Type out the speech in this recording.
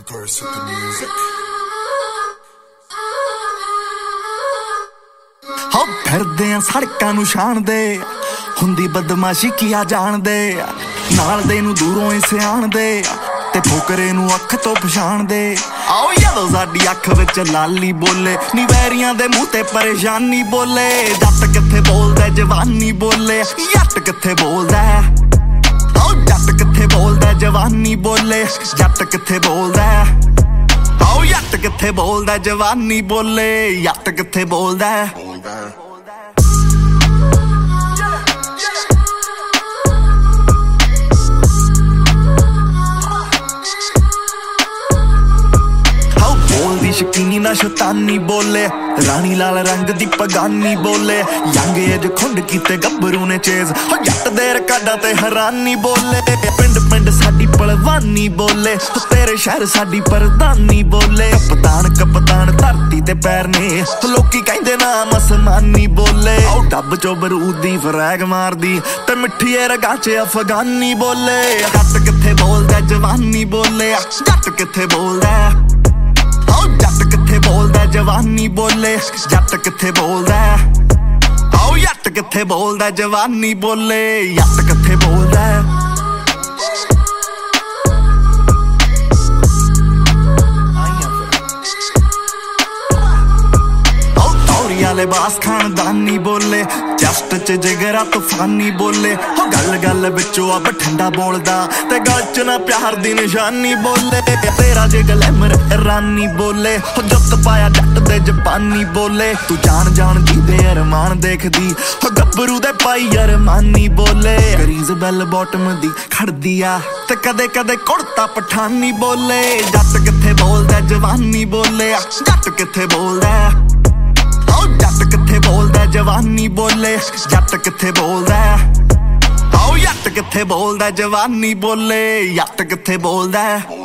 Curse with the music. ਹੋ ਫਿਰਦੇ ਆ ਸੜਕਾਂ ਨੂੰ ਛਾਣਦੇ ਹੁੰਦੀ ਬਦਮਾਸ਼ੀ ਕੀਆ ਜਾਣਦੇ ਨਾਲ ਦੇ ਨੂੰ ਦੂਰੋਂ ਹੀ ਸਿਆਣਦੇ ਤੇ ਫੋਕਰੇ ਨੂੰ ਅੱਖ ਤੋਂ ਪਛਾਣਦੇ ਆਓ ਜਦੋਂ ਸਾਡੀ ਅੱਖ ਵਿੱਚ ਲਾਲੀ ਬੋਲੇ ਨੀ ਵੈਰੀਆਂ ਦੇ ਮੂੰਹ ਤੇ ਪਰੇਸ਼ਾਨੀ ਬੋਲੇ ਜੱਟ ਕਿੱਥੇ ਬੋਲਦਾ ਜਵਾਨੀ ਬੋਲੇ ਜੱਟ ਕਿੱਥੇ ਬੋਲਦਾ ਆਓ ਜੱਟ ਕਿੱਥੇ ਬੋਲਦਾ ਜਵਾਨੀ ਬੋਲੇ ਜੱਟ ਕਿੱਥੇ ਬੋਲਦਾ ਆਓ ਜੱਟ ਕਿੱਥੇ ਬੋਲਦਾ ਜਵਾਨੀ ਬੋਲੇ ਜੱਟ ਕਿੱਥੇ ਬੋਲਦਾ ਸ਼ਕੀਨੀ ਨਾ ਸ਼ੈਤਾਨੀ ਬੋਲੇ ਰਾਣੀ ਲਾਲ ਰੰਗ ਦੀ ਪਗਾਨੀ ਬੋਲੇ ਯੰਗ ਏਜ ਖੁੰਡ ਕੀਤੇ ਗੱਭਰੂ ਨੇ ਚੇਜ਼ ਹੋ ਜੱਟ ਦੇ ਰਕਾਡਾਂ ਤੇ ਹੈਰਾਨੀ ਬੋਲੇ ਪਿੰਡ ਪਿੰਡ ਸਾਡੀ ਪਲਵਾਨੀ ਬੋਲੇ ਤੇਰੇ ਸ਼ਹਿਰ ਸਾਡੀ ਪਰਦਾਨੀ ਬੋਲੇ ਕਪਤਾਨ ਧਰਤੀ ਤੇ ਪੈਰ ਨੇ ਲੋਕੀ ਕਹਿੰਦੇ ਨਾਮ ਅਸਮਾਨੀ ਬੋਲੇ ਉਹ ਡੱਬ ਚੋਂ ਬਰੂਦ ਦੀ ਫਰੈਗ ਮਾਰਦੀ ਤੇ ਮਿੱਠੀ ਰਗਾਂ 'ਚ ਅਫਗਾਨੀ ਬੋਲੇ ਜੱਟ ਕਿੱਥੇ ਬੋਲਦਾ ਜਵਾਨੀ ਬੋਲੇ ਜੱਟ ਕਿੱਥੇ ਬੋਲਦਾ ਜੱਟ ਕਿੱਥੇ ਬੋਲਦਾ ਜਵਾਨੀ ਬੋਲੇ ਜੱਟ ਕਿੱਥੇ ਬੋਲਦਾ ਆਓ ਜੱਟ ਕਿੱਥੇ ਬੋਲਦਾ ਜਵਾਨੀ ਬੋਲੇ ਜੱਟ ਕਿੱਥੇ ਬੋਲਦਾ ਲਿਬਾਸ ਖਾਨਦਾਨੀ ਬੋਲੇ ਜਸਟ ਚ ਜਿਗਰਾ ਤੂਫਾਨੀ ਬੋਲੇ ਹੋ ਗੱਲ ਵਿੱਚੋਂ ਆ ਬਠੰਡਾ ਬੋਲਦਾ ਤੇ ਗੱਲ ਚ ਨਾ ਪਿਆਰ ਦੀ ਨਿਸ਼ਾਨੀ ਬੋਲੇ ਤੇਰਾ ਜੇ ਗਲੈਮਰ ਰਾਨੀ ਬੋਲੇ ਹੋ ਜੱਟ ਪਾਇਆ ਜੱਟ ਦੇ ਜਪਾਨੀ ਬੋਲੇ ਤੂੰ ਜਾਣ ਦੀ ਦੇ ਅਰਮਾਨ ਦੇਖਦੀ ਹੋ ਗੱਭਰੂ ਦੇ ਪਾਈ ਅਰਮਾਨੀ ਬੋਲੇ ਕਰੀਜ਼ ਬੈਲ ਬਾਟਮ ਦੀ ਖੜਦੀ ਆ ਤੇ ਕਦੇ ਕੁੜਤਾ ਪਠਾਨੀ ਬੋਲੇ ਜੱਟ ਕਿੱਥੇ ਬੋਲਦਾ ਜਵਾਨੀ ਬੋਲੇ ਜੱਟ ਕਿੱਥੇ ਬੋਲਦਾ ਜੱਟ ਕਿੱਥੇ ਬੋਲਦਾ ਜਵਾਨੀ ਬੋਲੇ ਜੱਟ ਕਿੱਥੇ ਬੋਲਦਾ ਆਓ ਜੱਟ ਕਿੱਥੇ ਬੋਲਦਾ ਜਵਾਨੀ ਬੋਲੇ ਜੱਟ ਕਿੱਥੇ ਬੋਲਦਾ